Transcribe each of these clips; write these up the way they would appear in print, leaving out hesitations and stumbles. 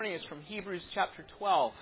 Is from Hebrews chapter 12.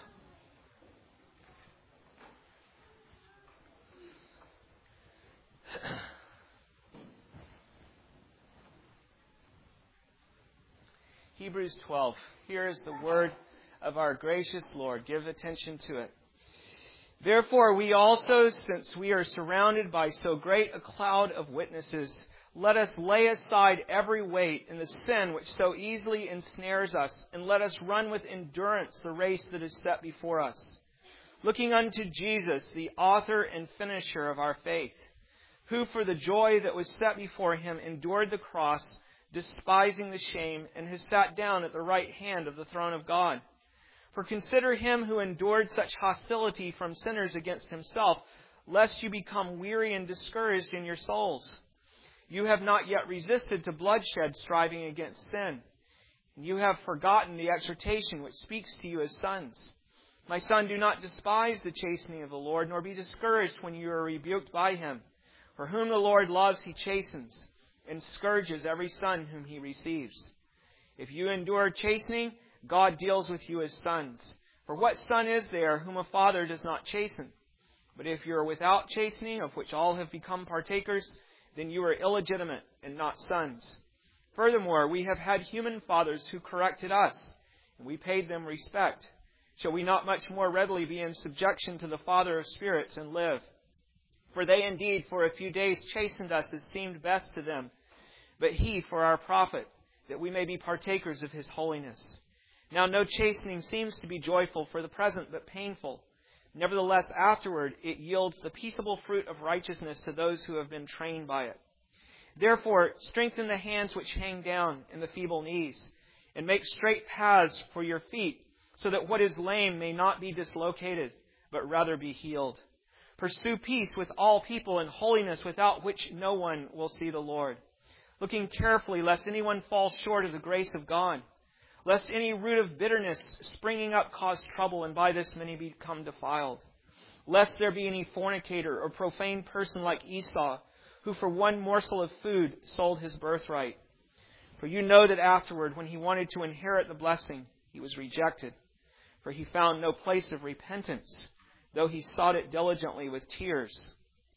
Hebrews 12. Here is the word of our gracious Lord. Give attention to it. Therefore, we also, since we are surrounded by so great a cloud of witnesses, let us lay aside every weight and the sin which so easily ensnares us, and let us run with endurance the race that is set before us. Looking unto Jesus, the author and finisher of our faith, who for the joy that was set before him endured the cross, despising the shame, and has sat down at the right hand of the throne of God. For consider him who endured such hostility from sinners against himself, lest you become weary and discouraged in your souls. You have not yet resisted to bloodshed, striving against sin. And you have forgotten the exhortation which speaks to you as sons. My son, do not despise the chastening of the Lord, nor be discouraged when you are rebuked by him. For whom the Lord loves, he chastens, and scourges every son whom he receives. If you endure chastening, God deals with you as sons. For what son is there whom a father does not chasten? But if you are without chastening, of which all have become partakers, then you are illegitimate and not sons. Furthermore, we have had human fathers who corrected us, and we paid them respect. Shall we not much more readily be in subjection to the Father of spirits and live? For they indeed for a few days chastened us as seemed best to them, but he for our profit, that we may be partakers of his holiness. Now no chastening seems to be joyful for the present, but painful. Nevertheless, afterward it yields the peaceable fruit of righteousness to those who have been trained by it. Therefore, strengthen the hands which hang down and the feeble knees, and make straight paths for your feet, so that what is lame may not be dislocated, but rather be healed. Pursue peace with all people and holiness, without which no one will see the Lord. Looking carefully, lest anyone fall short of the grace of God, lest any root of bitterness springing up cause trouble, and by this many become defiled. Lest there be any fornicator or profane person like Esau, who for one morsel of food sold his birthright. For you know that afterward, when he wanted to inherit the blessing, he was rejected. For he found no place of repentance, though he sought it diligently with tears.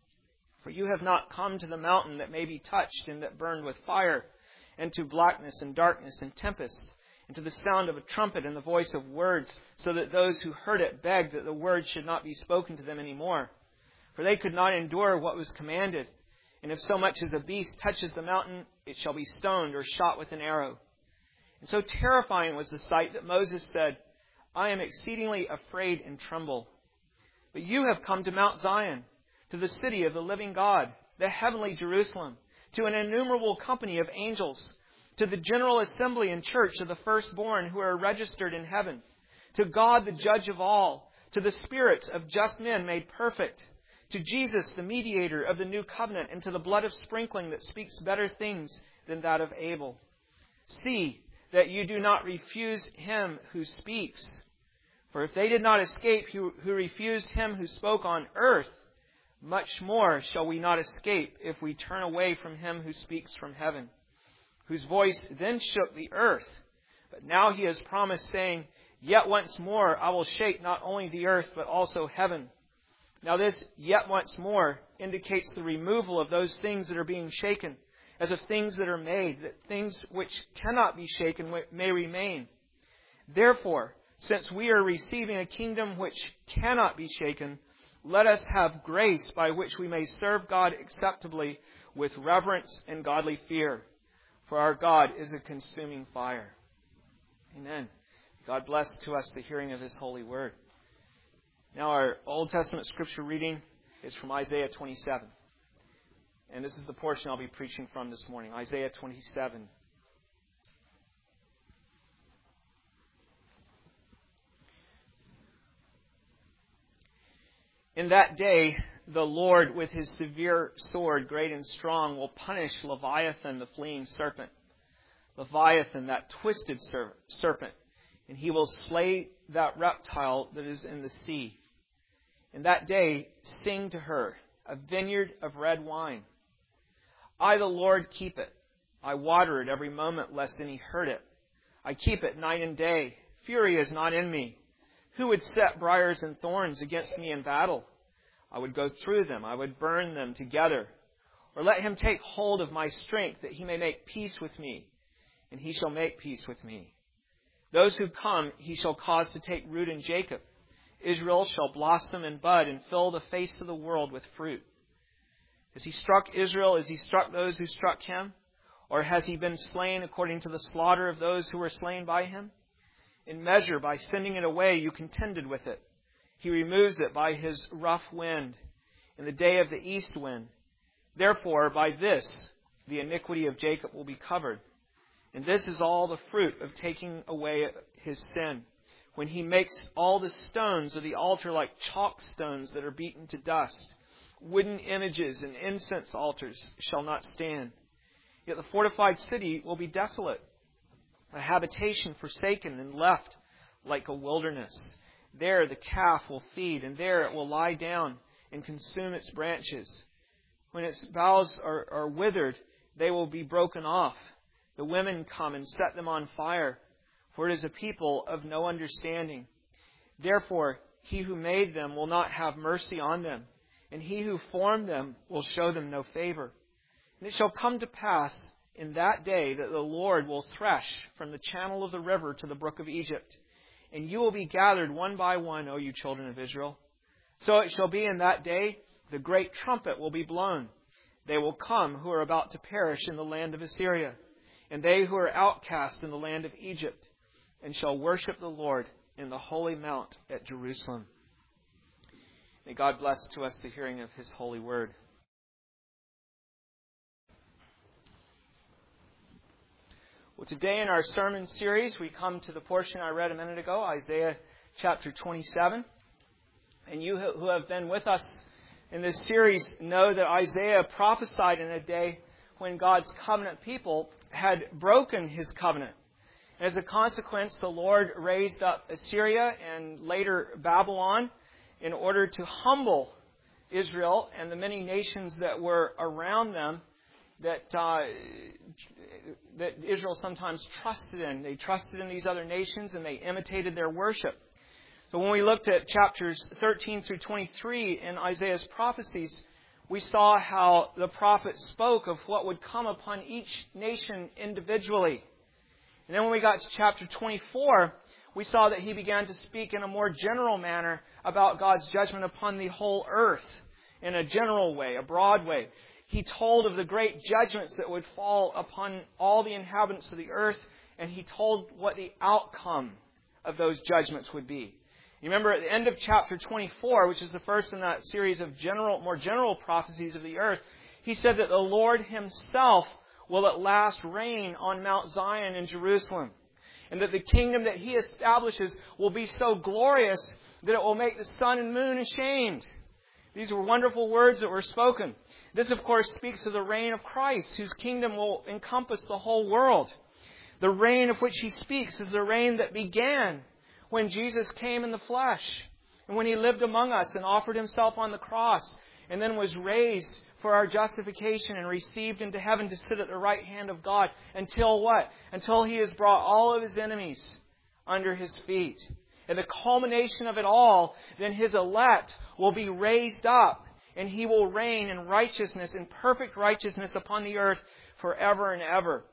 For you have not come to the mountain that may be touched and that burned with fire, and to blackness and darkness and tempest, and to the sound of a trumpet and the voice of words, so that those who heard it begged that the word should not be spoken to them any more. For they could not endure what was commanded. And if so much as a beast touches the mountain, it shall be stoned or shot with an arrow. And so terrifying was the sight that Moses said, I am exceedingly afraid and tremble. But you have come to Mount Zion, to the city of the living God, the heavenly Jerusalem, to an innumerable company of angels, to the general assembly and church of the firstborn who are registered in heaven, to God the judge of all, to the spirits of just men made perfect, to Jesus the mediator of the new covenant, and to the blood of sprinkling that speaks better things than that of Abel. See that you do not refuse him who speaks. For if they did not escape who refused him who spoke on earth, much more shall we not escape if we turn away from him who speaks from heaven, whose voice then shook the earth. But now he has promised, saying, Yet once more I will shake not only the earth, but also heaven. Now this yet once more indicates the removal of those things that are being shaken, as of things that are made, that things which cannot be shaken may remain. Therefore, since we are receiving a kingdom which cannot be shaken, let us have grace by which we may serve God acceptably with reverence and godly fear. For our God is a consuming fire. Amen. God bless to us the hearing of his holy word. Now our Old Testament scripture reading is from Isaiah 27. And this is the portion I'll be preaching from this morning. Isaiah 27. In that day, the Lord with his severe sword, great and strong, will punish Leviathan, the fleeing serpent. Leviathan, that twisted serpent. And he will slay that reptile that is in the sea. In that day, sing to her, a vineyard of red wine. I, the Lord, keep it. I water it every moment, lest any hurt it. I keep it night and day. fury is not in me. Who would set briars and thorns against me in battle? I would go through them. I would burn them together. Or let him take hold of my strength, that he may make peace with me, and he shall make peace with me. Those who come he shall cause to take root in Jacob. Israel shall blossom and bud and fill the face of the world with fruit. Has he struck Israel as he struck those who struck him? Or has he been slain according to the slaughter of those who were slain by him? In measure, by sending it away, you contended with it. He removes it by his rough wind, in the day of the east wind. Therefore, by this, the iniquity of Jacob will be covered. And this is all the fruit of taking away his sin, when he makes all the stones of the altar like chalk stones that are beaten to dust. Wooden images and incense altars shall not stand. Yet the fortified city will be desolate, a habitation forsaken and left like a wilderness. There the calf will feed, and there it will lie down and consume its branches. When its boughs are withered, they will be broken off. The women come and set them on fire, for it is a people of no understanding. Therefore, he who made them will not have mercy on them, and he who formed them will show them no favor. And it shall come to pass in that day that the Lord will thresh from the channel of the river to the brook of Egypt. And you will be gathered one by one, O you children of Israel. So it shall be in that day, the great trumpet will be blown. They will come who are about to perish in the land of Assyria, and they who are outcast in the land of Egypt, and shall worship the Lord in the holy mount at Jerusalem. May God bless to us the hearing of his holy word. Well, today in our sermon series, we come to the portion I read a minute ago, Isaiah chapter 27. And you who have been with us in this series know that Isaiah prophesied in a day when God's covenant people had broken his covenant. As a consequence, the Lord raised up Assyria and later Babylon in order to humble Israel and the many nations that were around them that Israel sometimes trusted in. They trusted in these other nations and they imitated their worship. So when we looked at chapters 13 through 23 in Isaiah's prophecies, we saw how the prophet spoke of what would come upon each nation individually. And then when we got to chapter 24, we saw that he began to speak in a more general manner about God's judgment upon the whole earth in a general way, a broad way. He told of the great judgments that would fall upon all the inhabitants of the earth, and he told what the outcome of those judgments would be. You remember at the end of chapter 24, which is the first in that series of more general prophecies of the earth, he said that the Lord himself will at last reign on Mount Zion in Jerusalem, and that the kingdom that he establishes will be so glorious that it will make the sun and moon ashamed. These were wonderful words that were spoken. This, of course, speaks of the reign of Christ, whose kingdom will encompass the whole world. The reign of which he speaks is the reign that began when Jesus came in the flesh, and when he lived among us and offered himself on the cross, and then was raised for our justification and received into heaven to sit at the right hand of God. Until what? Until he has brought all of his enemies under his feet. And the culmination of it all, then his elect will be raised up, and he will reign in righteousness, in perfect righteousness upon the earth forever and ever.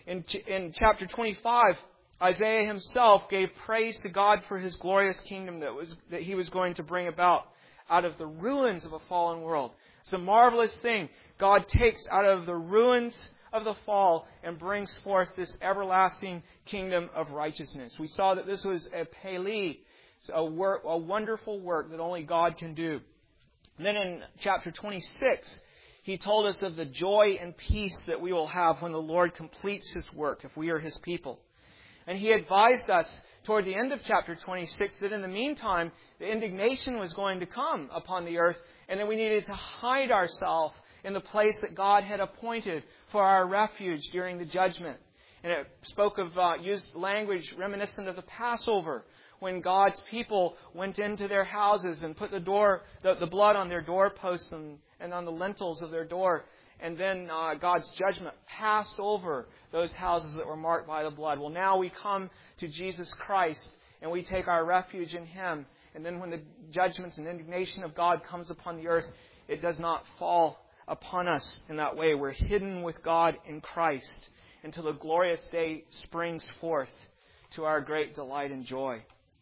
In chapter 25, Isaiah himself gave praise to God for his glorious kingdom that he was going to bring about out of the ruins of a fallen world. It's a marvelous thing. God takes out of the ruins of the fall and brings forth this everlasting kingdom of righteousness. We saw that this was a pele, a wonderful work that only God can do. And then in chapter 26, he told us of the joy and peace that we will have when the Lord completes his work, if we are his people. And he advised us toward the end of chapter 26 that in the meantime, the indignation was going to come upon the earth, and that we needed to hide ourselves in the place that God had appointed for our refuge during the judgment. And it spoke of, used language reminiscent of the Passover, when God's people went into their houses and put the blood on their doorposts and on the lintels of their door. And then God's judgment passed over those houses that were marked by the blood. Well, now we come to Jesus Christ, and we take our refuge in Him. And then when the judgments and indignation of God comes upon the earth, it does not fall upon us in that way. We're hidden with God in Christ until the glorious day springs forth to our great delight and joy.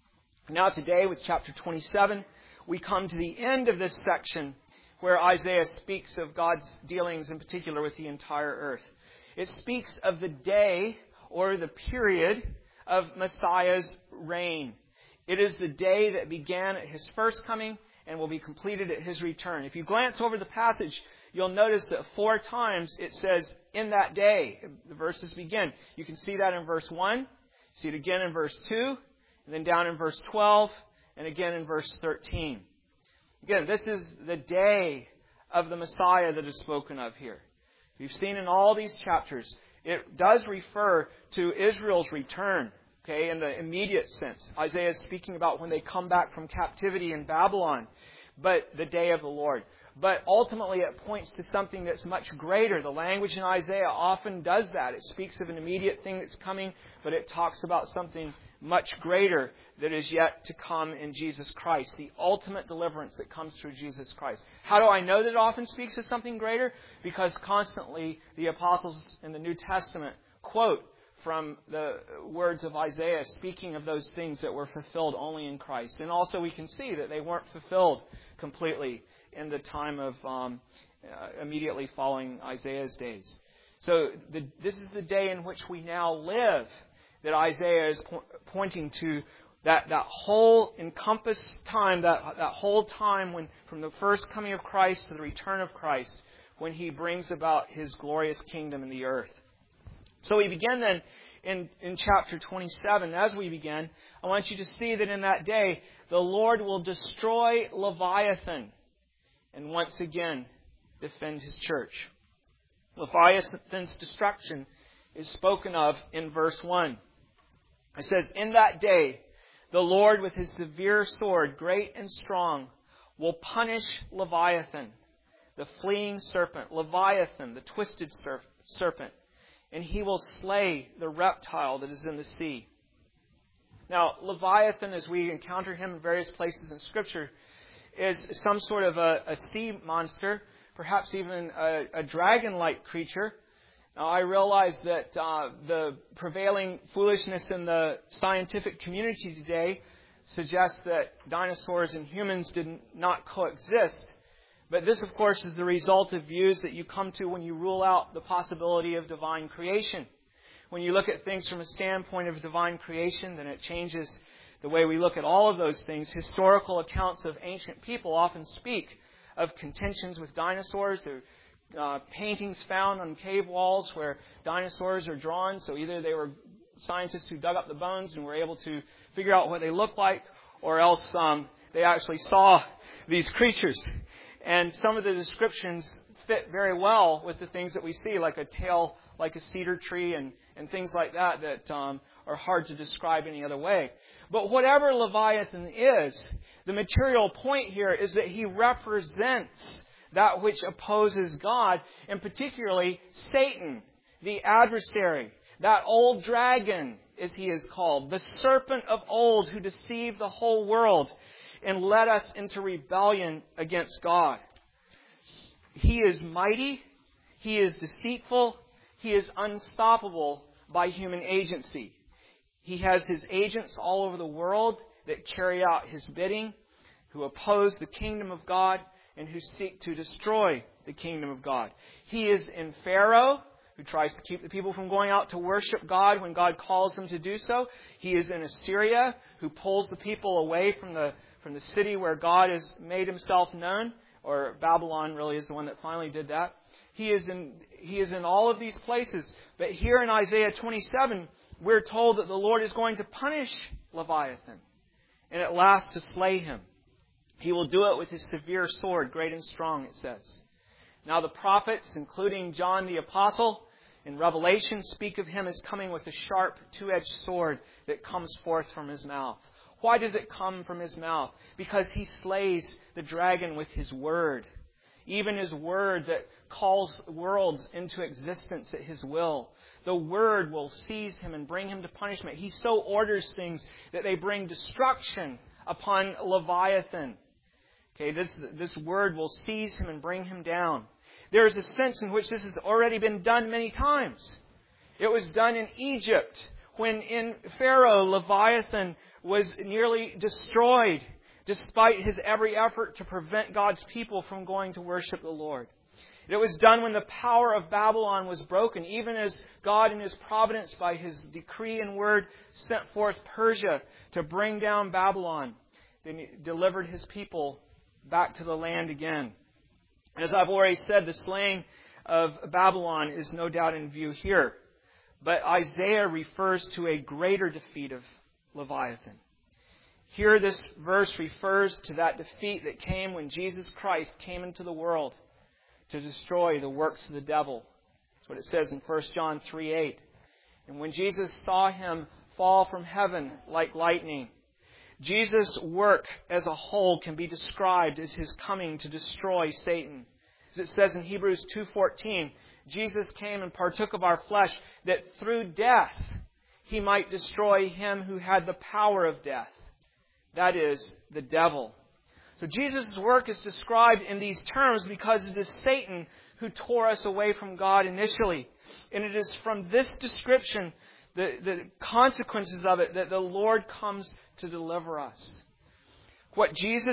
Now today, with chapter 27, we come to the end of this section where Isaiah speaks of God's dealings in particular with the entire earth. It speaks of the day or the period of Messiah's reign. It is the day that began at His first coming and will be completed at His return. If you glance over the passage, you'll notice that 4 times it says, in that day, the verses begin. You can see that in verse 1, see it again in verse 2, and then down in verse 12, and again in verse 13. Again, this is the day of the Messiah that is spoken of here. We've seen in all these chapters, it does refer to Israel's return, okay, in the immediate sense. Isaiah is speaking about when they come back from captivity in Babylon, but the day of the Lord. But ultimately it points to something that's much greater. The language in Isaiah often does that. It speaks of an immediate thing that's coming, but it talks about something much greater that is yet to come in Jesus Christ. The ultimate deliverance that comes through Jesus Christ. How do I know that it often speaks of something greater? Because constantly the apostles in the New Testament quote from the words of Isaiah speaking of those things that were fulfilled only in Christ. And also we can see that they weren't fulfilled completely in the time of immediately following Isaiah's days. So this is the day in which we now live that Isaiah is pointing to, that whole encompassed time, that whole time when from the first coming of Christ to the return of Christ, when He brings about His glorious kingdom in the earth. So we begin then in chapter 27. As we begin, I want you to see that in that day, the Lord will destroy Leviathan and once again defend His church. Leviathan's destruction is spoken of in verse 1. It says, in that day, the Lord with His severe sword, great and strong, will punish Leviathan, the fleeing serpent, Leviathan, the twisted serpent, and He will slay the reptile that is in the sea. Now, Leviathan, as we encounter him in various places in Scripture, is some sort of a sea monster, perhaps even a dragon-like creature. Now, I realize that the prevailing foolishness in the scientific community today suggests that dinosaurs and humans did not coexist. But this, of course, is the result of views that you come to when you rule out the possibility of divine creation. When you look at things from a standpoint of divine creation, then it changes the way we look at all of those things. Historical accounts of ancient people often speak of contentions with dinosaurs. There are paintings found on cave walls where dinosaurs are drawn. So either they were scientists who dug up the bones and were able to figure out what they look like, or else they actually saw these creatures. And some of the descriptions fit very well with the things that we see, like a tail like a cedar tree and things like that are hard to describe any other way. But whatever Leviathan is, the material point here is that he represents that which opposes God, and particularly Satan, the adversary, that old dragon, as he is called, the serpent of old who deceived the whole world and led us into rebellion against God. He is mighty, he is deceitful, he is unstoppable by human agency. He has his agents all over the world that carry out his bidding, who oppose the kingdom of God and who seek to destroy the kingdom of God. He is in Pharaoh, who tries to keep the people from going out to worship God when God calls them to do so. He is in Assyria, who pulls the people away from the city where God has made himself known, or Babylon really is the one that finally did that. He is in all of these places. But here in Isaiah 27, we're told that the Lord is going to punish Leviathan, and at last to slay him. He will do it with his severe sword, great and strong, it says. Now the prophets, including John the Apostle, in Revelation speak of him as coming with a sharp, two-edged sword that comes forth from his mouth. Why does it come from his mouth? Because he slays the dragon with his word. Even his word that calls worlds into existence at his will. the Word will seize him and bring him to punishment. He so orders things that they bring destruction upon Leviathan. Okay, this Word will seize him and bring him down. There is a sense in which this has already been done many times. It was done in Egypt, when in Pharaoh, Leviathan was nearly destroyed, despite his every effort to prevent God's people from going to worship the Lord. It was done when the power of Babylon was broken, even as God in His providence, by His decree and word, sent forth Persia to bring down Babylon. Then He delivered His people back to the land again. As I've already said, the slaying of Babylon is no doubt in view here. But Isaiah refers to a greater defeat of Leviathan. Here this verse refers to that defeat that came when Jesus Christ came into the world to destroy the works of the devil. That's what it says in 1 John 3:8. And when Jesus saw Him fall from heaven like lightning, Jesus' work as a whole can be described as His coming to destroy Satan. As it says in Hebrews 2:14, Jesus came and partook of our flesh, that through death He might destroy him who had the power of death. That is, the devil. So Jesus' work is described in these terms because it is Satan who tore us away from God initially. And it is from this description, the consequences of it, that the Lord comes to deliver us. When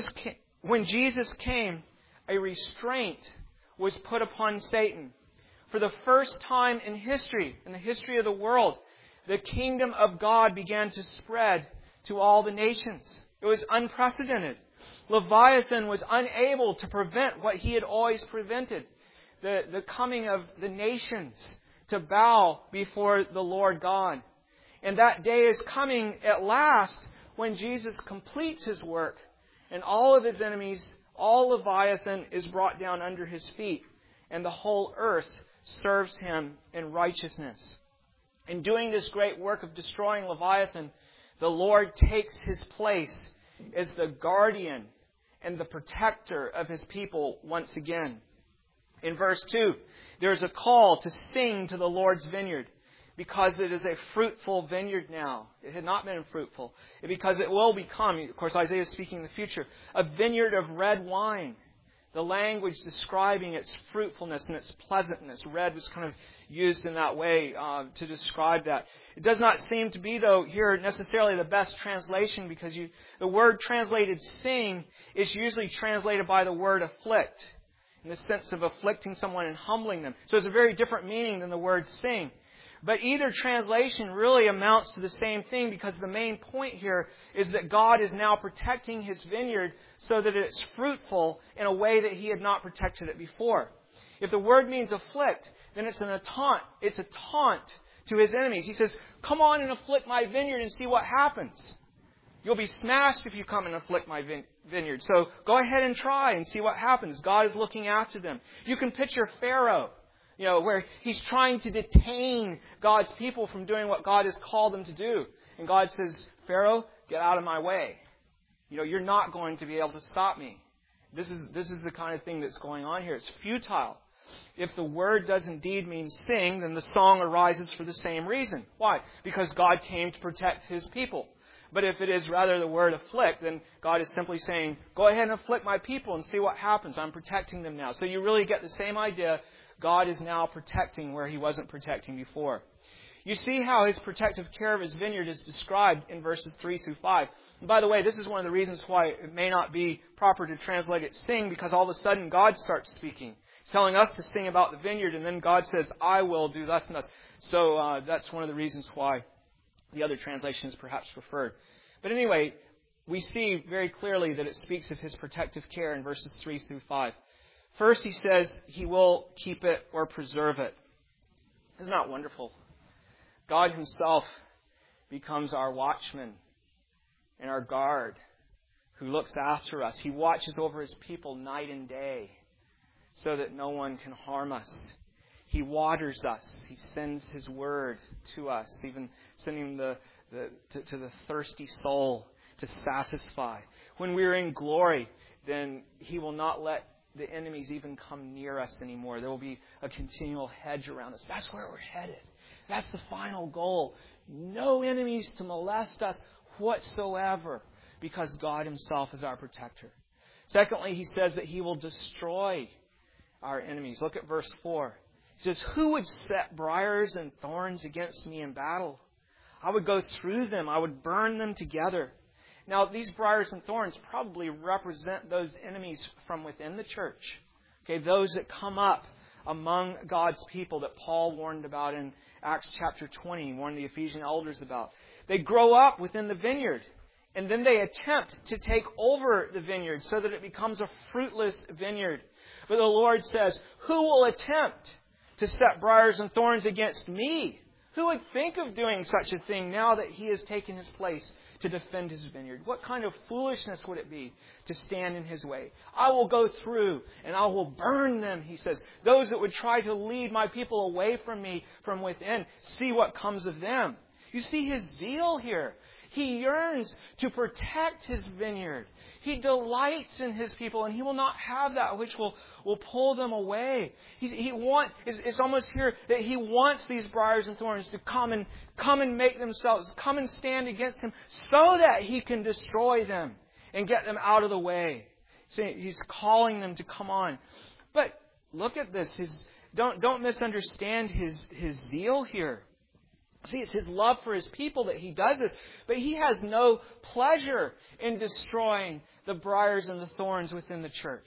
Jesus came, a restraint was put upon Satan. For the first time in history, in the history of the world, the kingdom of God began to spread to all the nations. It was unprecedented. Leviathan was unable to prevent what he had always prevented, the coming of the nations to bow before the Lord God. And that day is coming at last when Jesus completes His work and all of His enemies, all Leviathan is brought down under His feet, and the whole earth serves Him in righteousness. In doing this great work of destroying Leviathan, the Lord takes His place as the guardian and the protector of His people once again. In verse 2, there's a call to sing to the Lord's vineyard, because it is a fruitful vineyard now. It had not been fruitful. Because it will become, of course Isaiah is speaking in the future, a vineyard of red wine. The language describing its fruitfulness and its pleasantness. Red was kind of used in that way to describe that. It does not seem to be, though, here necessarily the best translation, because the word translated sing is usually translated by the word afflict, in the sense of afflicting someone and humbling them. So it's a very different meaning than the word sing. But either translation really amounts to the same thing, because the main point here is that God is now protecting His vineyard so that it's fruitful in a way that He had not protected it before. If the word means afflict, then it's a taunt. It's a taunt to His enemies. He says, come on and afflict my vineyard and see what happens. You'll be smashed if you come and afflict my vineyard. So go ahead and try and see what happens. God is looking after them. You can picture Pharaoh, where he's trying to detain God's people from doing what God has called them to do. And God says, Pharaoh, get out of my way. You're not going to be able to stop me. This is the kind of thing that's going on here. It's futile. If the word does indeed mean sing, then the song arises for the same reason. Why? Because God came to protect His people. But if it is rather the word afflict, then God is simply saying, go ahead and afflict my people and see what happens. I'm protecting them now. So you really get the same idea. God is now protecting where He wasn't protecting before. You see how His protective care of His vineyard is described in verses 3 through 5. And by the way, this is one of the reasons why it may not be proper to translate it sing, because all of a sudden God starts speaking. He's telling us to sing about the vineyard, and then God says, I will do thus and thus. So that's one of the reasons why the other translation is perhaps preferred. But anyway, we see very clearly that it speaks of His protective care in verses 3 through 5. First, He says He will keep it or preserve it. Isn't that wonderful? God Himself becomes our watchman and our guard who looks after us. He watches over His people night and day so that no one can harm us. He waters us. He sends His word to us, even sending to the thirsty soul to satisfy. When we're in glory, then He will not let the enemies even come near us anymore. There will be a continual hedge around us. That's where we're headed. That's the final goal. No enemies to molest us whatsoever, because God Himself is our protector. Secondly, He says that He will destroy our enemies. Look at verse 4. He says, "Who would set briars and thorns against me in battle? I would go through them. I would burn them together." Now, these briars and thorns probably represent those enemies from within the church. Okay, those that come up among God's people that Paul warned about in Acts chapter 20, warned the Ephesian elders about. They grow up within the vineyard, and then they attempt to take over the vineyard so that it becomes a fruitless vineyard. But the Lord says, "Who will attempt to set briars and thorns against me? Who would think of doing such a thing now that He has taken His place to defend His vineyard? What kind of foolishness would it be to stand in His way? I will go through and I will burn them," He says. "Those that would try to lead my people away from me from within, see what comes of them." You see His zeal here. He yearns to protect His vineyard. He delights in His people, and He will not have that which will pull them away. It's almost here that He wants these briars and thorns to come and make themselves, come and stand against Him so that He can destroy them and get them out of the way. So He's calling them to come on. But look at this. Don't misunderstand His zeal here. See, it's His love for His people that He does this. But He has no pleasure in destroying the briars and the thorns within the church.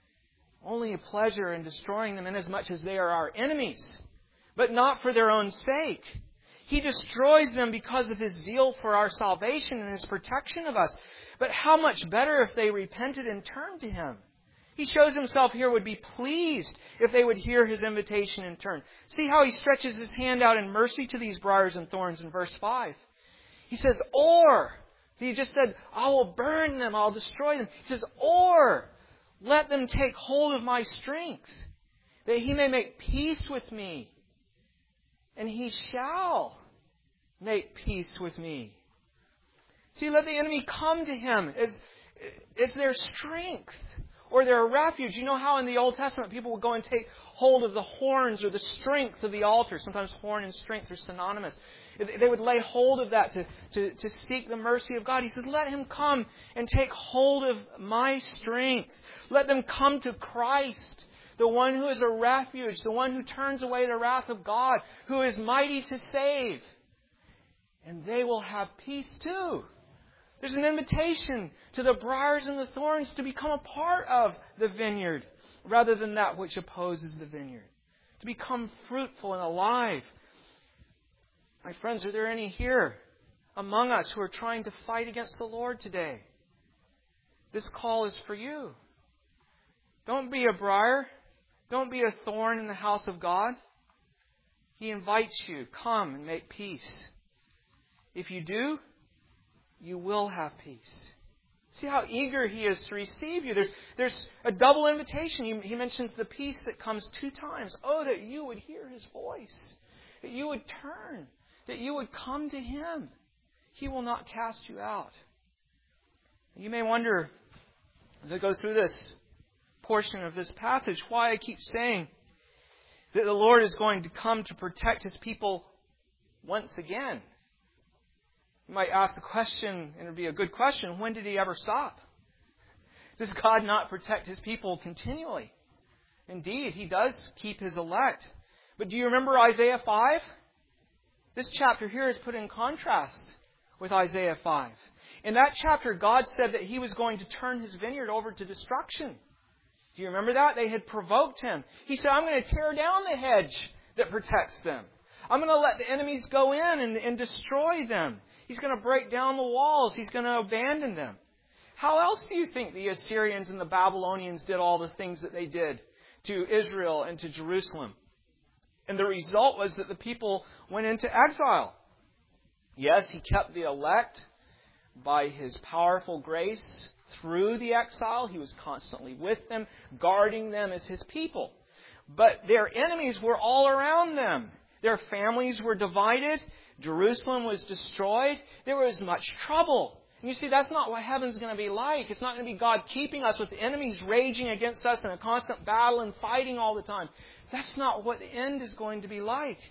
Only a pleasure in destroying them inasmuch as they are our enemies, but not for their own sake. He destroys them because of His zeal for our salvation and His protection of us. But how much better if they repented and turned to Him? He shows Himself here would be pleased if they would hear His invitation and turn. See how He stretches His hand out in mercy to these briars and thorns in verse 5. He says, "Or," He just said, "I will burn them, I'll destroy them." He says, "Or, let them take hold of my strength, that He may make peace with me. And He shall make peace with me." See, let the enemy come to Him as their strength or their refuge. You know how in the Old Testament people would go and take hold of the horns or the strength of the altar. Sometimes horn and strength are synonymous. They would lay hold of that to seek the mercy of God. He says, let him come and take hold of my strength. Let them come to Christ, the one who is a refuge, the one who turns away the wrath of God, who is mighty to save. And they will have peace too. There's an invitation to the briars and the thorns to become a part of the vineyard rather than that which opposes the vineyard. To become fruitful and alive. My friends, are there any here among us who are trying to fight against the Lord today? This call is for you. Don't be a briar. Don't be a thorn in the house of God. He invites you, come and make peace. If you do, you will have peace. See how eager He is to receive you. There's a double invitation. He mentions the peace that comes 2 times. Oh, that you would hear His voice. That you would turn. That you would come to Him. He will not cast you out. You may wonder, as I go through this portion of this passage, why I keep saying that the Lord is going to come to protect His people once again. You might ask the question, and it would be a good question, when did He ever stop? Does God not protect His people continually? Indeed, He does keep His elect. But do you remember Isaiah 5? This chapter here is put in contrast with Isaiah 5. In that chapter, God said that He was going to turn His vineyard over to destruction. Do you remember that? They had provoked Him. He said, I'm going to tear down the hedge that protects them. I'm going to let the enemies go in and destroy them. He's going to break down the walls. He's going to abandon them. How else do you think the Assyrians and the Babylonians did all the things that they did to Israel and to Jerusalem? And the result was that the people went into exile. Yes, He kept the elect by His powerful grace through the exile. He was constantly with them, guarding them as His people. But their enemies were all around them. Their families were divided. Jerusalem was destroyed. There was much trouble. And you see, that's not what heaven's going to be like. It's not going to be God keeping us with the enemies raging against us in a constant battle and fighting all the time. That's not what the end is going to be like.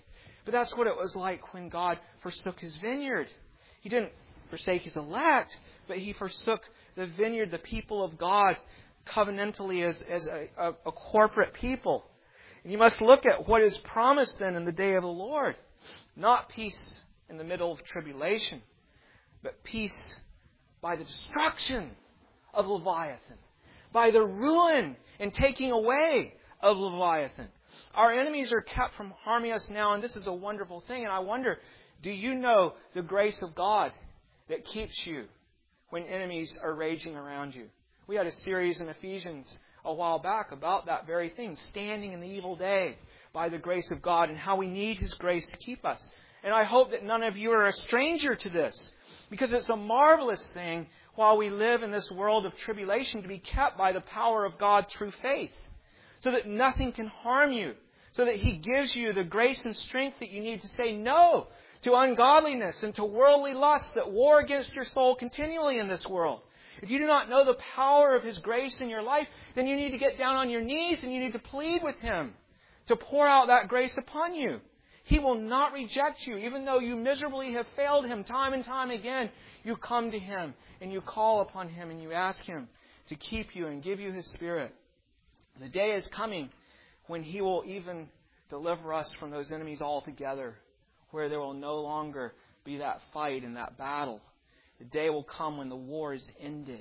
But that's what it was like when God forsook His vineyard. He didn't forsake His elect, but He forsook the vineyard, the people of God, covenantally as a corporate people. And you must look at what is promised then in the day of the Lord. Not peace in the middle of tribulation, but peace by the destruction of Leviathan, by the ruin and taking away of Leviathan. Our enemies are kept from harming us now, and this is a wonderful thing. And I wonder, do you know the grace of God that keeps you when enemies are raging around you? We had a series in Ephesians a while back about that very thing, standing in the evil day by the grace of God, and how we need His grace to keep us. And I hope that none of you are a stranger to this, because it's a marvelous thing while we live in this world of tribulation to be kept by the power of God through faith, so that nothing can harm you, so that He gives you the grace and strength that you need to say no to ungodliness and to worldly lusts that war against your soul continually in this world. If you do not know the power of His grace in your life, then you need to get down on your knees and you need to plead with Him to pour out that grace upon you. He will not reject you. Even though you miserably have failed Him time and time again, you come to Him and you call upon Him and you ask Him to keep you and give you His Spirit. The day is coming when He will even deliver us from those enemies altogether, where there will no longer be that fight and that battle. The day will come when the war is ended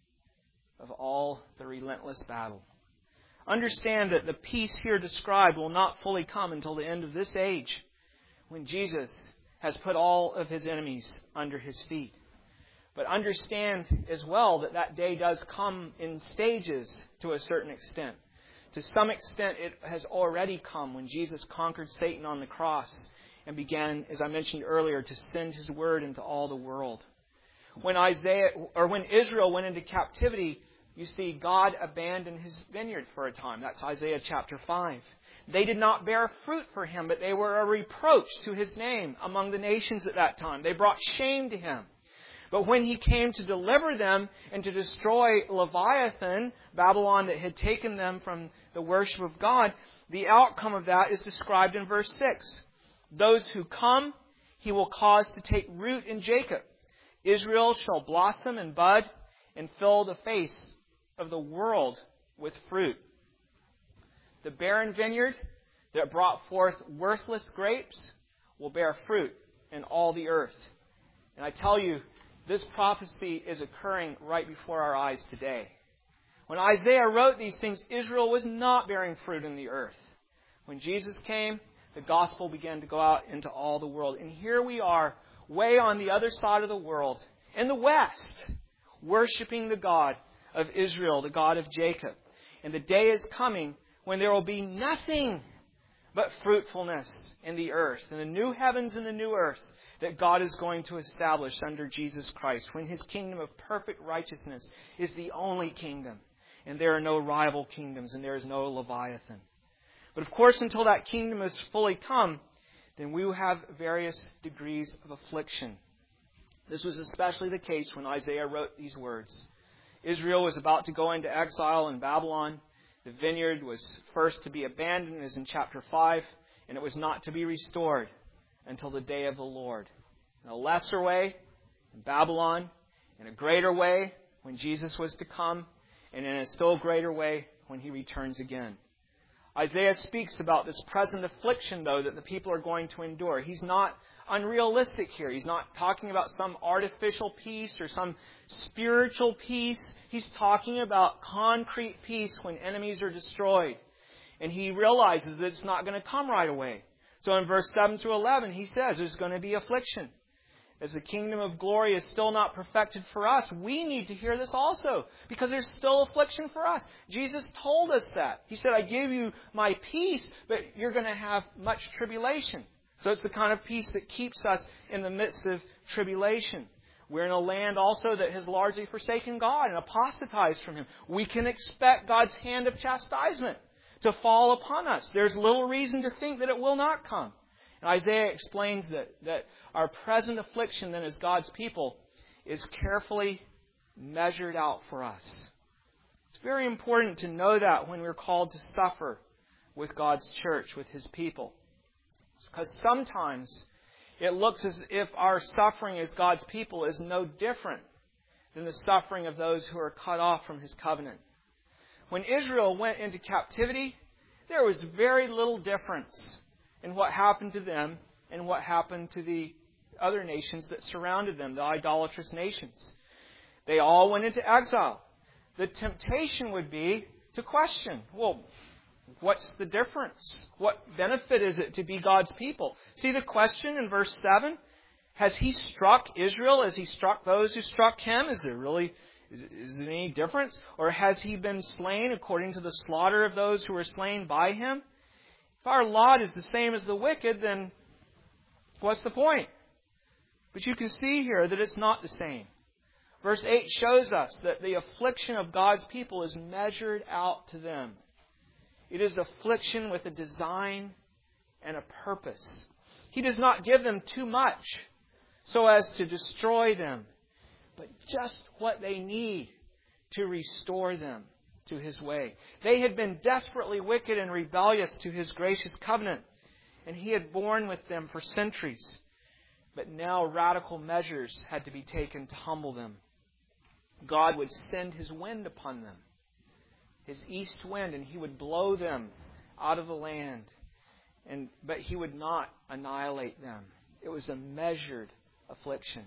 of all the relentless battle. Understand that the peace here described will not fully come until the end of this age, when Jesus has put all of His enemies under His feet. But understand as well that that day does come in stages to a certain extent. To some extent, it has already come when Jesus conquered Satan on the cross and began, as I mentioned earlier, to send His word into all the world. When Israel went into captivity, you see, God abandoned His vineyard for a time. That's Isaiah chapter 5. They did not bear fruit for Him, but they were a reproach to His name among the nations at that time. They brought shame to Him. But when He came to deliver them and to destroy Leviathan, Babylon that had taken them from the worship of God, the outcome of that is described in verse 6. Those who come, He will cause to take root in Jacob. Israel shall blossom and bud and fill the face of the world with fruit. The barren vineyard that brought forth worthless grapes will bear fruit in all the earth. And I tell you, this prophecy is occurring right before our eyes today. When Isaiah wrote these things, Israel was not bearing fruit in the earth. When Jesus came, the gospel began to go out into all the world. And here we are, way on the other side of the world, in the West, worshiping the God of Israel, the God of Jacob. And the day is coming when there will be nothing but fruitfulness in the earth, in the new heavens and the new earth that God is going to establish under Jesus Christ, when His kingdom of perfect righteousness is the only kingdom, and there are no rival kingdoms, and there is no Leviathan. But of course, until that kingdom is fully come, then we will have various degrees of affliction. This was especially the case when Isaiah wrote these words. Israel was about to go into exile in Babylon. The vineyard was first to be abandoned, as in chapter 5, and it was not to be restored until the day of the Lord. In a lesser way, in Babylon, in a greater way, when Jesus was to come, and in a still greater way, when He returns again. Isaiah speaks about this present affliction, though, that the people are going to endure. He's not unrealistic here. He's not talking about some artificial peace or some spiritual peace. He's talking about concrete peace when enemies are destroyed. And he realizes that it's not going to come right away. So in verse 7 through 11, he says there's going to be affliction. As the kingdom of glory is still not perfected for us, we need to hear this also, because there's still affliction for us. Jesus told us that. He said, I give you my peace, but you're going to have much tribulation. So it's the kind of peace that keeps us in the midst of tribulation. We're in a land also that has largely forsaken God and apostatized from Him. We can expect God's hand of chastisement to fall upon us. There's little reason to think that it will not come. And Isaiah explains that our present affliction then as God's people is carefully measured out for us. It's very important to know that when we're called to suffer with God's church, with His people. Because sometimes it looks as if our suffering as God's people is no different than the suffering of those who are cut off from His covenant. When Israel went into captivity, there was very little difference in what happened to them and what happened to the other nations that surrounded them, the idolatrous nations. They all went into exile. The temptation would be to question, well, what's the difference? What benefit is it to be God's people? See the question in verse 7? Has He struck Israel as He struck those who struck Him? Is there any difference? Or has He been slain according to the slaughter of those who were slain by Him? If our lot is the same as the wicked, then what's the point? But you can see here that it's not the same. Verse 8 shows us that the affliction of God's people is measured out to them. It is affliction with a design and a purpose. He does not give them too much so as to destroy them, but just what they need to restore them to His way. They had been desperately wicked and rebellious to His gracious covenant, and He had borne with them for centuries. But now radical measures had to be taken to humble them. God would send His wind upon them, His east wind, and He would blow them out of the land. But He would not annihilate them. It was a measured affliction.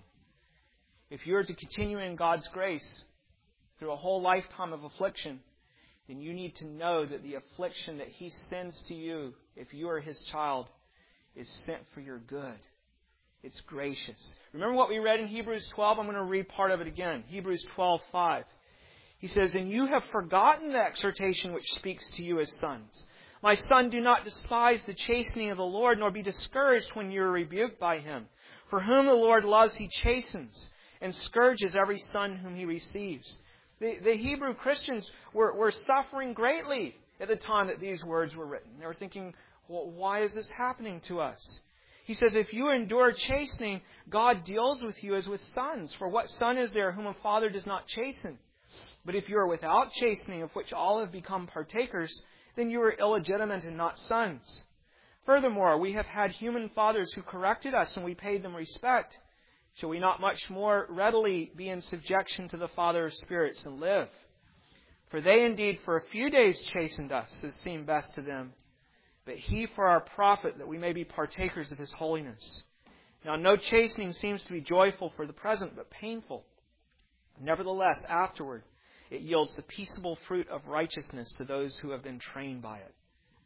If you are to continue in God's grace through a whole lifetime of affliction, then you need to know that the affliction that He sends to you, if you are His child, is sent for your good. It's gracious. Remember what we read in Hebrews 12? I'm going to read part of it again. Hebrews 12:5. He says, "And you have forgotten the exhortation which speaks to you as sons. My son, do not despise the chastening of the Lord, nor be discouraged when you are rebuked by Him. For whom the Lord loves, He chastens, and scourges every son whom He receives." The Hebrew Christians were suffering greatly at the time that these words were written. They were thinking, well, why is this happening to us? He says, if you endure chastening, God deals with you as with sons. For what son is there whom a father does not chasten? But if you are without chastening, of which all have become partakers, then you are illegitimate and not sons. Furthermore, we have had human fathers who corrected us, and we paid them respect. Shall we not much more readily be in subjection to the Father of spirits and live? For they indeed for a few days chastened us, as seemed best to them, but He for our profit, that we may be partakers of His holiness. Now no chastening seems to be joyful for the present, but painful. Nevertheless, afterward, it yields the peaceable fruit of righteousness to those who have been trained by it.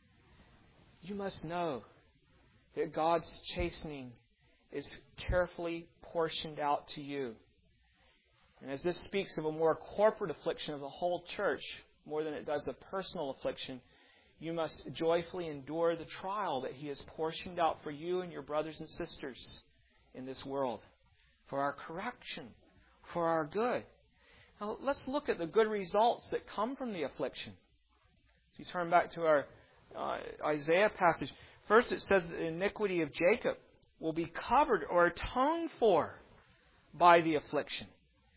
You must know that God's chastening is carefully portioned out to you. And as this speaks of a more corporate affliction of the whole church, more than it does a personal affliction, you must joyfully endure the trial that He has portioned out for you and your brothers and sisters in this world, for our correction, for our good. Now, let's look at the good results that come from the affliction. If you turn back to our Isaiah passage, first it says that the iniquity of Jacob will be covered or atoned for by the affliction.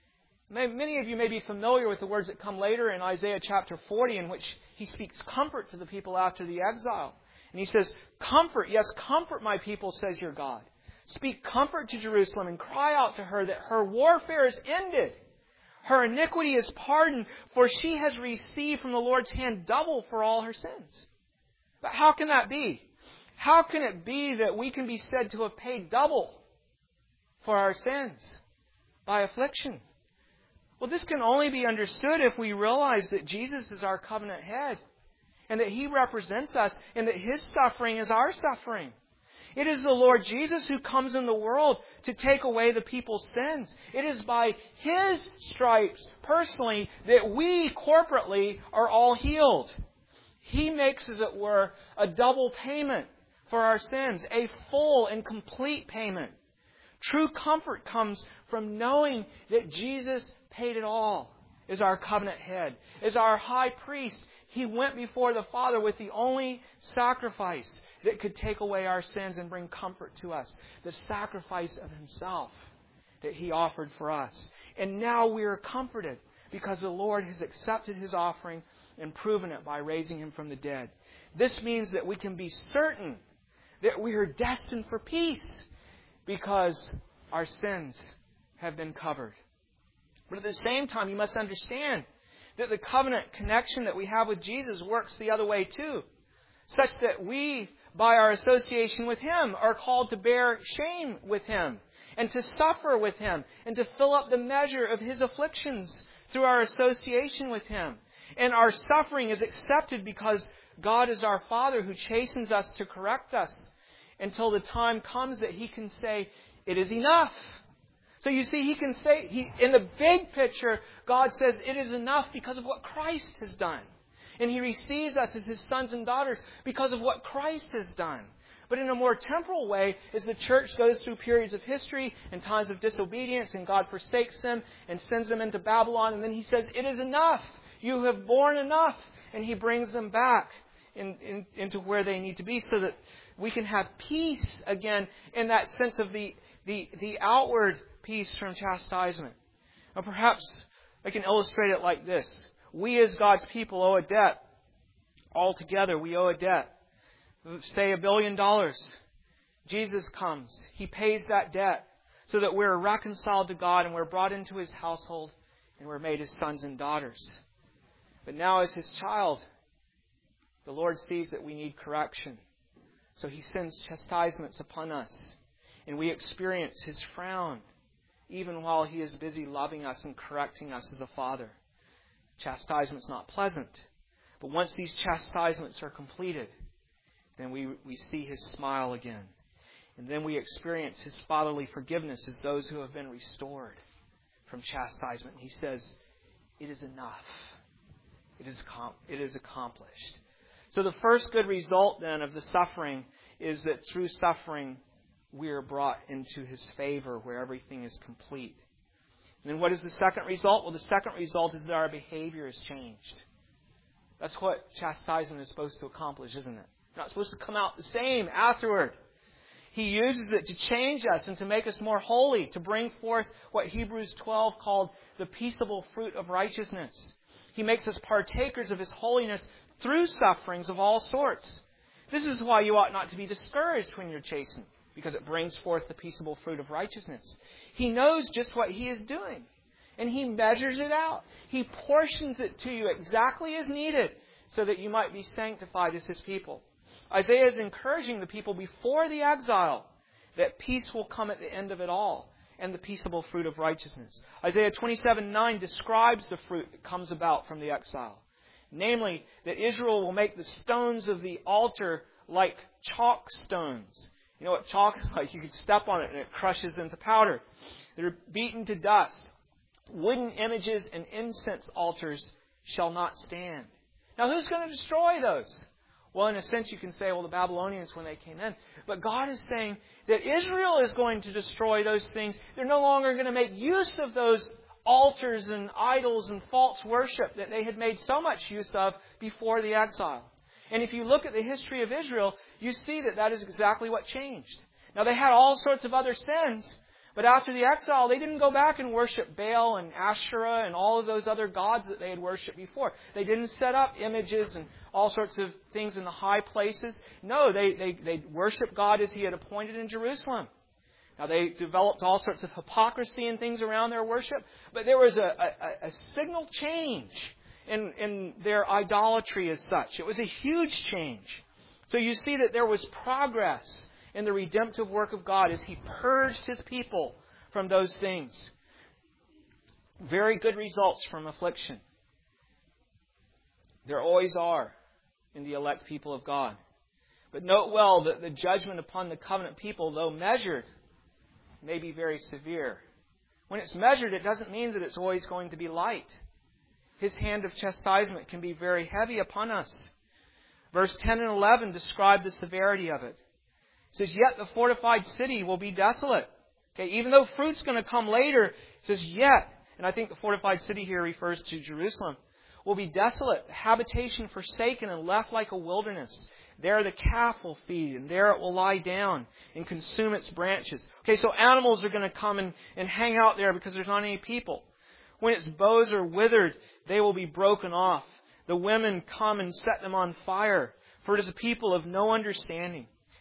Many of you may be familiar with the words that come later in Isaiah chapter 40, in which He speaks comfort to the people after the exile. And He says, "Comfort, yes, comfort my people, says your God. Speak comfort to Jerusalem and cry out to her that her warfare is ended. Her iniquity is pardoned, for she has received from the Lord's hand double for all her sins." But how can that be? How can it be that we can be said to have paid double for our sins by affliction? Well, this can only be understood if we realize that Jesus is our covenant head, and that He represents us, and that His suffering is our suffering. It is the Lord Jesus who comes in the world to take away the people's sins. It is by His stripes, personally, that we corporately are all healed. He makes, as it were, a double payment for our sins, a full and complete payment. True comfort comes from knowing that Jesus paid it all as our covenant head. As our high priest, He went before the Father with the only sacrifice that could take away our sins and bring comfort to us. The sacrifice of Himself that He offered for us. And now we are comforted because the Lord has accepted His offering and proven it by raising Him from the dead. This means that we can be certain that we are destined for peace because our sins have been covered. But at the same time, you must understand that the covenant connection that we have with Jesus works the other way too, such that we, by our association with Him, are called to bear shame with Him and to suffer with Him and to fill up the measure of His afflictions through our association with Him. And our suffering is accepted because God is our Father who chastens us to correct us until the time comes that He can say, it is enough. So you see, He can say, in the big picture, God says it is enough because of what Christ has done. And He receives us as His sons and daughters because of what Christ has done. But in a more temporal way, as the church goes through periods of history and times of disobedience, and God forsakes them and sends them into Babylon, and then He says, it is enough. You have borne enough. And He brings them back into where they need to be so that we can have peace again in that sense of the outward peace from chastisement. Now perhaps I can illustrate it like this. We as God's people owe a debt. Altogether, we owe a debt. Say $1 billion. Jesus comes. He pays that debt so that we're reconciled to God and we're brought into His household and we're made His sons and daughters. But now as His child, the Lord sees that we need correction. So He sends chastisements upon us. And we experience His frown even while He is busy loving us and correcting us as a father. Chastisement's not pleasant. But once these chastisements are completed, then we see His smile again. And then we experience His fatherly forgiveness as those who have been restored from chastisement. He says, it is enough. It is accomplished. So the first good result then of the suffering is that through suffering we are brought into His favor where everything is complete. And then what is the second result? Well, the second result is that our behavior is changed. That's what chastisement is supposed to accomplish, isn't it? We're not supposed to come out the same afterward. He uses it to change us and to make us more holy, to bring forth what Hebrews 12 called the peaceable fruit of righteousness. He makes us partakers of His holiness through sufferings of all sorts. This is why you ought not to be discouraged when you're chastened, because it brings forth the peaceable fruit of righteousness. He knows just what He is doing, and He measures it out. He portions it to you exactly as needed so that you might be sanctified as His people. Isaiah is encouraging the people before the exile that peace will come at the end of it all and the peaceable fruit of righteousness. Isaiah 27:9 describes the fruit that comes about from the exile. Namely, that Israel will make the stones of the altar like chalk stones. You know what chalk is like? You can step on it and it crushes into powder. They're beaten to dust. Wooden images and incense altars shall not stand. Now, who's going to destroy those? Well, in a sense, you can say, well, the Babylonians when they came in. But God is saying that Israel is going to destroy those things. They're no longer going to make use of those altars and idols and false worship that they had made so much use of before the exile. And if you look at the history of Israel, you see that that is exactly what changed. Now, they had all sorts of other sins, but after the exile, they didn't go back and worship Baal and Asherah and all of those other gods that they had worshipped before. They didn't set up images and all sorts of things in the high places. No, they worshiped God as He had appointed in Jerusalem. Now, they developed all sorts of hypocrisy and things around their worship, but there was a signal change in their idolatry as such. It was a huge change. So you see that there was progress in the redemptive work of God as He purged His people from those things. Very good results from affliction. There always are in the elect people of God. But note well that the judgment upon the covenant people, though measured, may be very severe. When it's measured, it doesn't mean that it's always going to be light. His hand of chastisement can be very heavy upon us. Verse 10 and 11 describe the severity of it. It says, yet the fortified city will be desolate. Okay, even though fruit's going to come later, it says yet, and I think the fortified city here refers to Jerusalem, will be desolate, habitation forsaken and left like a wilderness. There the calf will feed, and there it will lie down and consume its branches. Okay, so animals are going to come and hang out there because there's not any people. When its boughs are withered, they will be broken off. The women come and set them on fire, for it is a people of no understanding.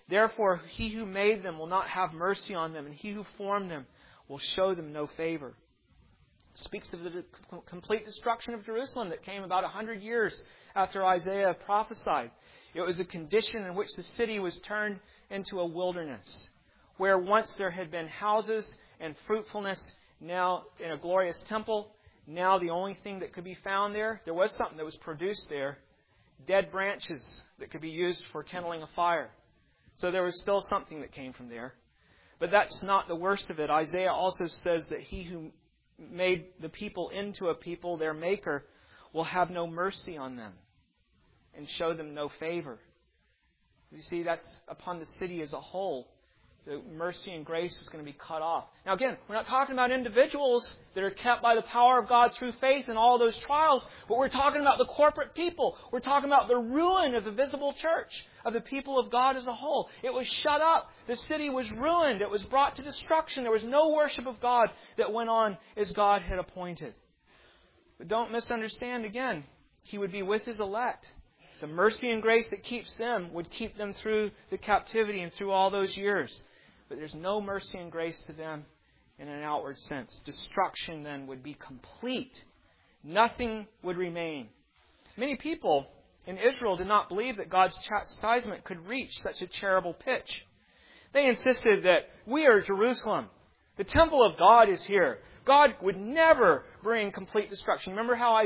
Therefore, He who made them will not have mercy on them, and He who formed them will show them no favor. It speaks of the complete destruction of Jerusalem that came about 100 years after Isaiah prophesied. It was a condition in which the city was turned into a wilderness, where once there had been houses and fruitfulness, now in a glorious temple, now the only thing that could be found there was something that was produced there, dead branches that could be used for kindling a fire. So there was still something that came from there. But that's not the worst of it. Isaiah also says that He who made the people into a people, their Maker, will have no mercy on them and show them no favor. You see, that's upon the city as a whole. The mercy and grace was going to be cut off. Now again, we're not talking about individuals that are kept by the power of God through faith in all those trials, but we're talking about the corporate people. We're talking about the ruin of the visible church, of the people of God as a whole. It was shut up. The city was ruined. It was brought to destruction. There was no worship of God that went on as God had appointed. But don't misunderstand again. He would be with His elect. The mercy and grace that keeps them would keep them through the captivity and through all those years. But there's no mercy and grace to them in an outward sense. Destruction then would be complete. Nothing would remain. Many people in Israel did not believe that God's chastisement could reach such a terrible pitch. They insisted that we are Jerusalem. The temple of God is here. God would never bring complete destruction. Remember how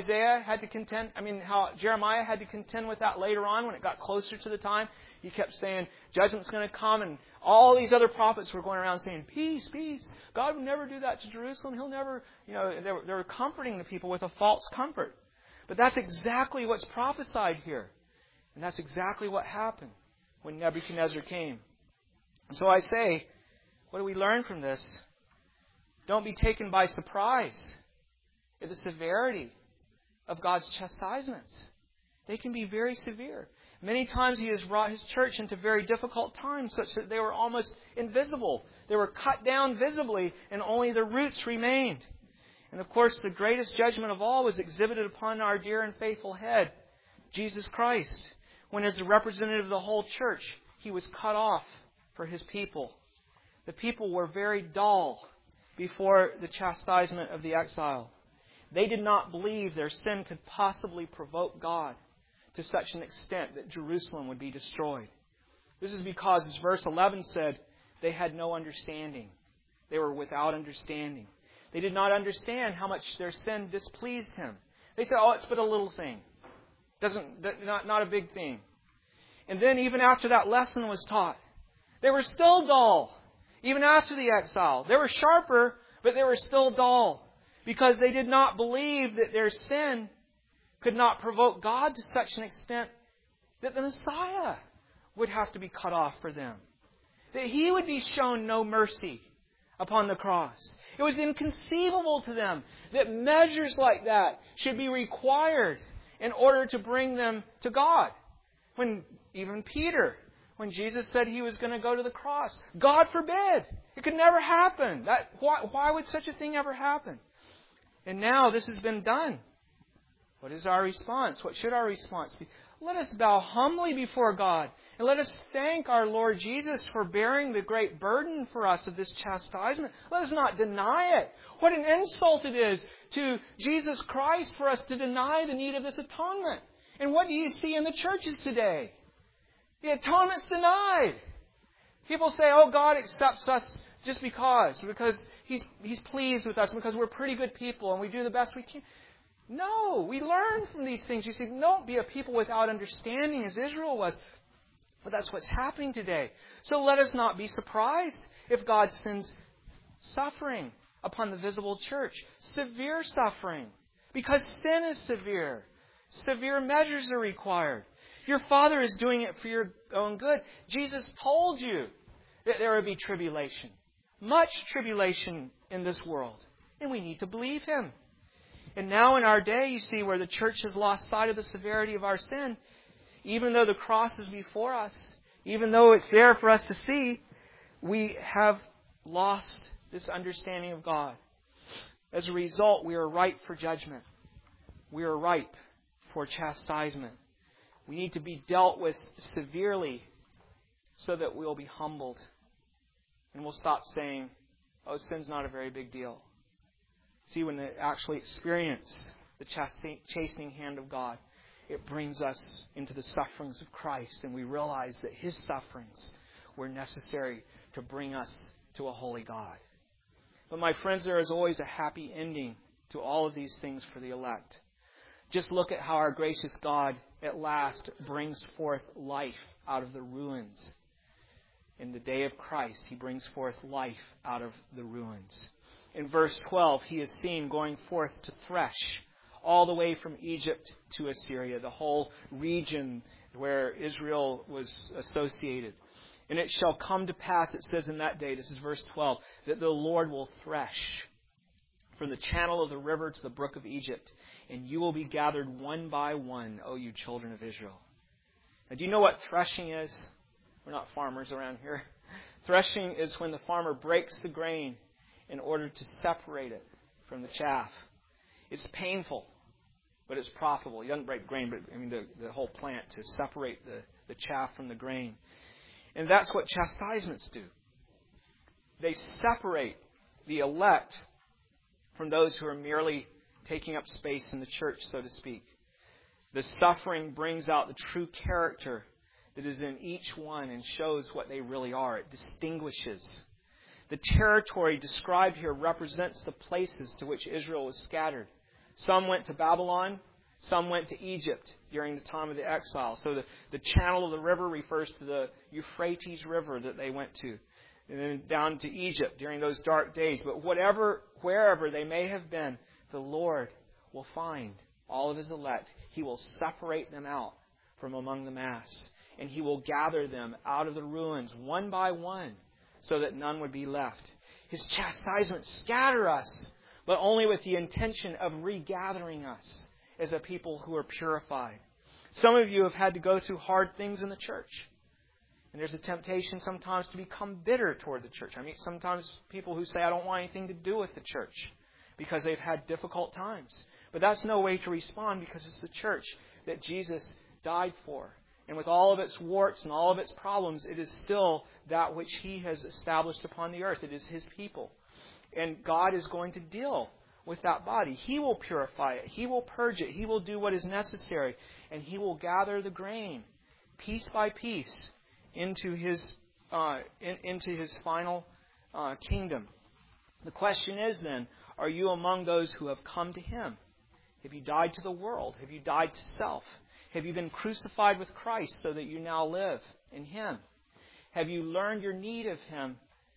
how Jeremiah had to contend with that later on when it got closer to the time? He kept saying, judgment's going to come, and all these other prophets were going around saying, peace, peace. God would never do that to Jerusalem. He'll never, they were comforting the people with a false comfort. But that's exactly what's prophesied here. And that's exactly what happened when Nebuchadnezzar came. And so I say, what do we learn from this? Don't be taken by surprise at the severity of God's chastisements. They can be very severe. Many times He has brought His church into very difficult times, such that they were almost invisible. They were cut down visibly, and only the roots remained. And of course, the greatest judgment of all was exhibited upon our dear and faithful head, Jesus Christ, when as the representative of the whole church, He was cut off for His people. The people were very dull before the chastisement of the exile. They did not believe their sin could possibly provoke God to such an extent that Jerusalem would be destroyed. This is because, as verse 11 said, they had no understanding. They were without understanding. They did not understand how much their sin displeased Him. They said, it's but a little thing. Not a big thing. And then even after that lesson was taught, they were still dull. Even after the exile. They were sharper, but they were still dull. Because they did not believe that their sin could not provoke God to such an extent that the Messiah would have to be cut off for them. That He would be shown no mercy upon the cross. It was inconceivable to them that measures like that should be required in order to bring them to God. When even Peter, when Jesus said He was going to go to the cross, God forbid! It could never happen. Why would such a thing ever happen? And now this has been done. What is our response? What should our response be? Let us bow humbly before God. And let us thank our Lord Jesus for bearing the great burden for us of this chastisement. Let us not deny it. What an insult it is to Jesus Christ for us to deny the need of this atonement. And what do you see in the churches today? The atonement's denied. People say, God accepts us just because He's pleased with us, because we're pretty good people and we do the best we can. No, we learn from these things. You see, don't be a people without understanding as Israel was. But that's what's happening today. So let us not be surprised if God sends suffering upon the visible church. Severe suffering. Because sin is severe. Severe measures are required. Your Father is doing it for your own good. Jesus told you that there would be tribulation. Much tribulation in this world. And we need to believe Him. And now in our day, you see, where the church has lost sight of the severity of our sin, even though the cross is before us, even though it's there for us to see, we have lost this understanding of God. As a result, we are ripe for judgment. We are ripe for chastisement. We need to be dealt with severely so that we'll be humbled. And we'll stop saying, oh, sin's not a very big deal. See, when they actually experience the chastening hand of God, it brings us into the sufferings of Christ, and we realize that His sufferings were necessary to bring us to a holy God. But my friends, there is always a happy ending to all of these things for the elect. Just look at how our gracious God at last brings forth life out of the ruins. In the day of Christ, He brings forth life out of the ruins. In verse 12, He is seen going forth to thresh all the way from Egypt to Assyria, the whole region where Israel was associated. And it shall come to pass, it says in that day, this is verse 12, that the Lord will thresh from the channel of the river to the brook of Egypt, and you will be gathered one by one, O you children of Israel. Now, do you know what threshing is? We're not farmers around here. Threshing is when the farmer breaks the grain in order to separate it from the chaff. It's painful, but it's profitable. He doesn't break grain, but the whole plant, to separate the chaff from the grain. And that's what chastisements do. They separate the elect from those who are merely taking up space in the church, so to speak. The suffering brings out the true character that is in each one and shows what they really are. It distinguishes. The territory described here represents the places to which Israel was scattered. Some went to Babylon. Some went to Egypt during the time of the exile. So the channel of the river refers to the Euphrates River that they went to. And then down to Egypt during those dark days. But wherever they may have been, the Lord will find all of His elect. He will separate them out from among the mass. And He will gather them out of the ruins one by one so that none would be left. His chastisements scatter us, but only with the intention of regathering us as a people who are purified. Some of you have had to go through hard things in the church. And there's a temptation sometimes to become bitter toward the church. I mean, sometimes people who say, I don't want anything to do with the church because they've had difficult times. But that's no way to respond, because it's the church that Jesus died for. And with all of its warts and all of its problems, it is still that which He has established upon the earth. It is His people. And God is going to deal with that body. He will purify it. He will purge it. He will do what is necessary. And He will gather the grain piece by piece into His final kingdom. The question is then, are you among those who have come to Him? Have you died to the world? Have you died to self? Have you been crucified with Christ so that you now live in Him? Have you learned your need of Him?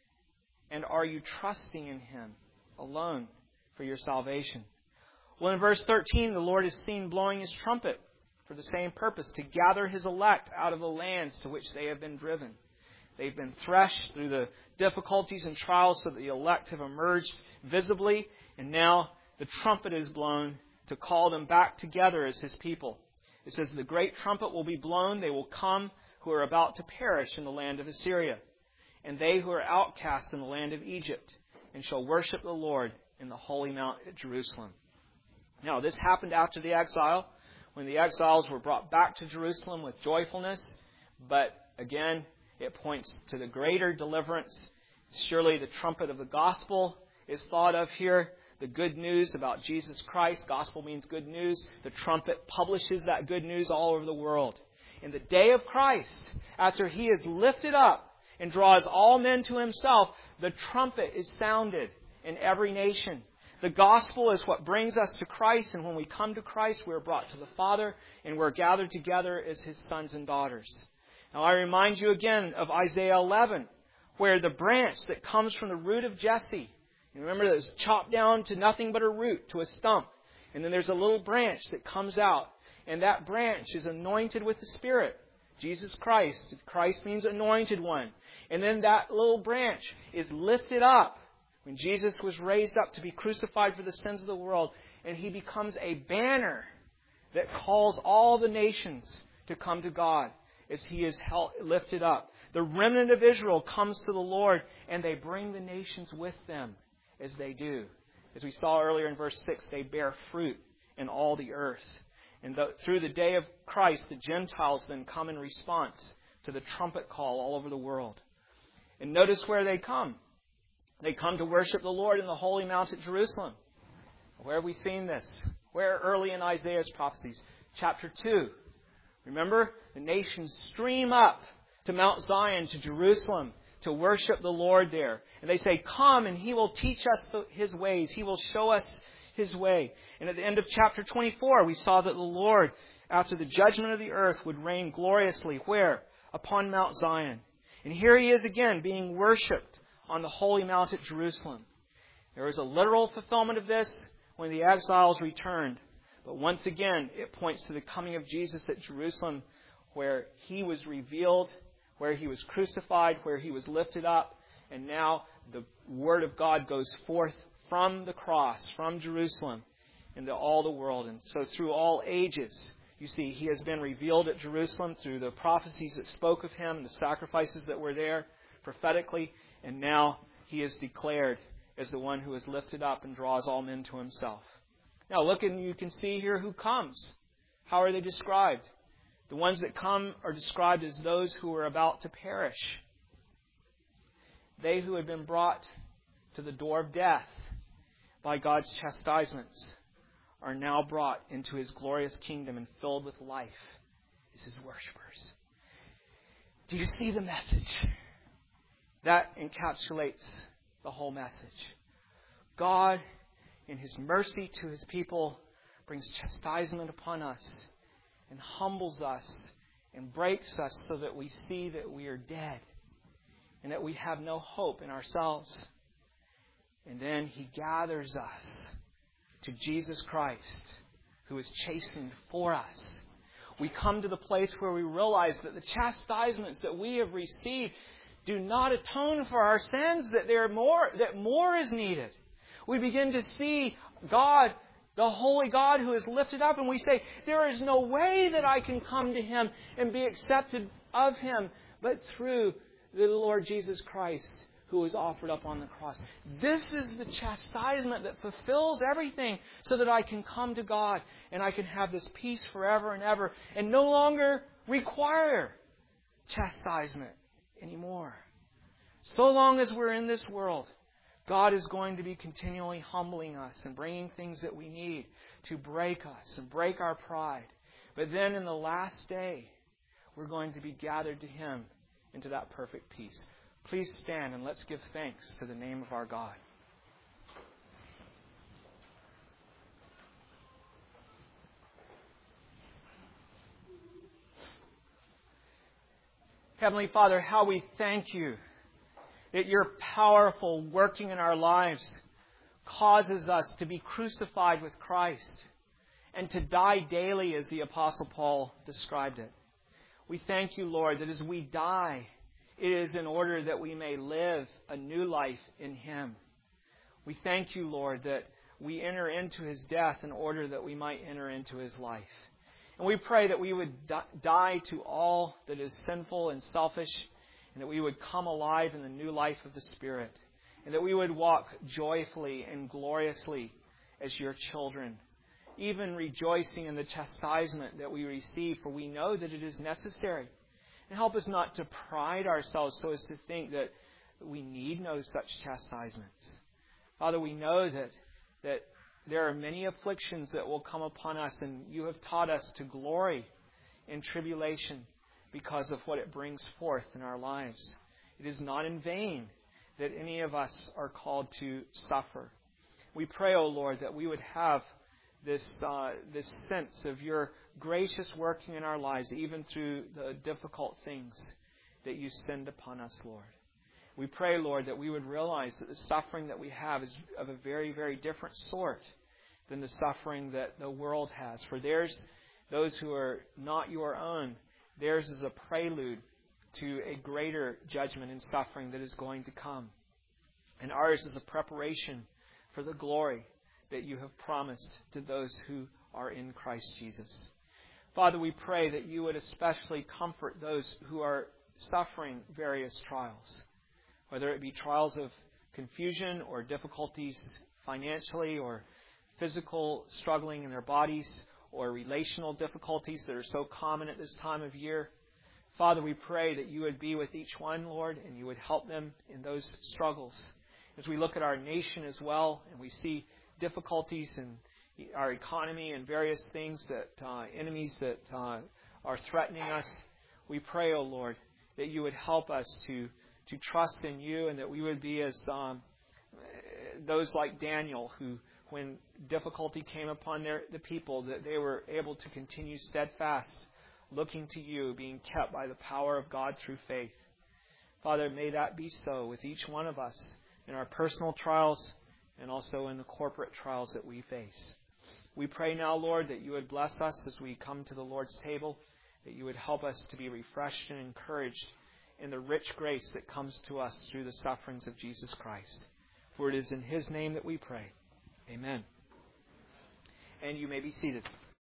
And are you trusting in Him alone for your salvation? Well, in verse 13, the Lord is seen blowing His trumpet for the same purpose, to gather His elect out of the lands to which they have been driven. They've been threshed through the difficulties and trials so that the elect have emerged visibly, and now the trumpet is blown to call them back together as His people. It says, the great trumpet will be blown. They will come who are about to perish in the land of Assyria, and they who are outcast in the land of Egypt, and shall worship the Lord in the holy mount at Jerusalem. Now, this happened after the exile, when the exiles were brought back to Jerusalem with joyfulness. But again, it points to the greater deliverance. Surely the trumpet of the gospel is thought of here. The good news about Jesus Christ. Gospel means good news. The trumpet publishes that good news all over the world. In the day of Christ, after He is lifted up and draws all men to Himself, the trumpet is sounded in every nation. The gospel is what brings us to Christ, and when we come to Christ, we are brought to the Father, and we're gathered together as His sons and daughters. Now, I remind you again of Isaiah 11, where the branch that comes from the root of Jesse, you remember that it's chopped down to nothing but a root, to a stump. And then there's a little branch that comes out. And that branch is anointed with the Spirit. Jesus Christ. Christ means anointed one. And then that little branch is lifted up when Jesus was raised up to be crucified for the sins of the world. And He becomes a banner that calls all the nations to come to God as He is lifted up. The remnant of Israel comes to the Lord, and they bring the nations with them. As they do. As we saw earlier in verse 6, they bear fruit in all the earth. And through the day of Christ, the Gentiles then come in response to the trumpet call all over the world. And notice where they come. They come to worship the Lord in the holy mount at Jerusalem. Where have we seen this? Where early in Isaiah's prophecies? Chapter 2. Remember? The nations stream up to Mount Zion, to Jerusalem, to worship the Lord there. And they say, come and He will teach us His ways. He will show us His way. And at the end of chapter 24, we saw that the Lord, after the judgment of the earth, would reign gloriously. Where? Upon Mount Zion. And here He is again, being worshipped on the holy mount at Jerusalem. There is a literal fulfillment of this when the exiles returned. But once again, it points to the coming of Jesus at Jerusalem, where He was revealed, where He was crucified, where He was lifted up. And now the Word of God goes forth from the cross, from Jerusalem, into all the world. And so through all ages, you see, He has been revealed at Jerusalem through the prophecies that spoke of Him, the sacrifices that were there prophetically. And now He is declared as the one who is lifted up and draws all men to Himself. Now look, and you can see here who comes. How are they described? The ones that come are described as those who are about to perish. They who had been brought to the door of death by God's chastisements are now brought into His glorious kingdom and filled with life as His worshipers. Do you see the message? That encapsulates the whole message. God, in His mercy to His people, brings chastisement upon us and humbles us and breaks us so that we see that we are dead and that we have no hope in ourselves. And then He gathers us to Jesus Christ, who is chastened for us. We come to the place where we realize that the chastisements that we have received do not atone for our sins, that more is needed. We begin to see God, the holy God who is lifted up, and we say, there is no way that I can come to Him and be accepted of Him, but through the Lord Jesus Christ, who was offered up on the cross. This is the chastisement that fulfills everything so that I can come to God and I can have this peace forever and ever and no longer require chastisement anymore. So long as we're in this world, God is going to be continually humbling us and bringing things that we need to break us and break our pride. But then in the last day, we're going to be gathered to Him into that perfect peace. Please stand and let's give thanks to the name of our God. Heavenly Father, how we thank You that Your powerful working in our lives causes us to be crucified with Christ and to die daily, as the Apostle Paul described it. We thank You, Lord, that as we die, it is in order that we may live a new life in Him. We thank You, Lord, that we enter into His death in order that we might enter into His life. And we pray that we would die to all that is sinful and selfish, and that we would come alive in the new life of the Spirit, and that we would walk joyfully and gloriously as Your children, even rejoicing in the chastisement that we receive, for we know that it is necessary. And help us not to pride ourselves so as to think that we need no such chastisements. Father, we know that there are many afflictions that will come upon us, and You have taught us to glory in tribulation because of what it brings forth in our lives. It is not in vain that any of us are called to suffer. We pray, O Lord, that we would have this sense of Your gracious working in our lives, even through the difficult things that You send upon us, Lord. We pray, Lord, that we would realize that the suffering that we have is of a very, very different sort than the suffering that the world has. For those who are not Your own, theirs is a prelude to a greater judgment and suffering that is going to come. And ours is a preparation for the glory that You have promised to those who are in Christ Jesus. Father, we pray that You would especially comfort those who are suffering various trials, whether it be trials of confusion or difficulties financially or physical struggling in their bodies or relational difficulties that are so common at this time of year. Father, we pray that you would be with each one, Lord, and you would help them in those struggles. As we look at our nation as well, and we see difficulties in our economy and various things that enemies that are threatening us, we pray, O Lord, that you would help us to trust in you, and that we would be as those like Daniel, who, when difficulty came upon the people, that they were able to continue steadfast, looking to you, being kept by the power of God through faith. Father, may that be so with each one of us in our personal trials and also in the corporate trials that we face. We pray now, Lord, that you would bless us as we come to the Lord's table, that you would help us to be refreshed and encouraged in the rich grace that comes to us through the sufferings of Jesus Christ. For it is in his name that we pray. Amen. And you may be seated.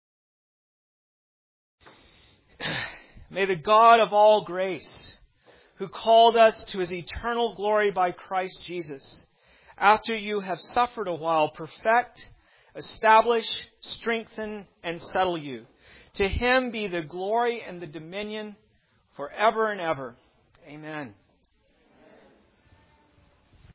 May the God of all grace, who called us to his eternal glory by Christ Jesus, after you have suffered a while, perfect, establish, strengthen, and settle you. To him be the glory and the dominion forever and ever. Amen.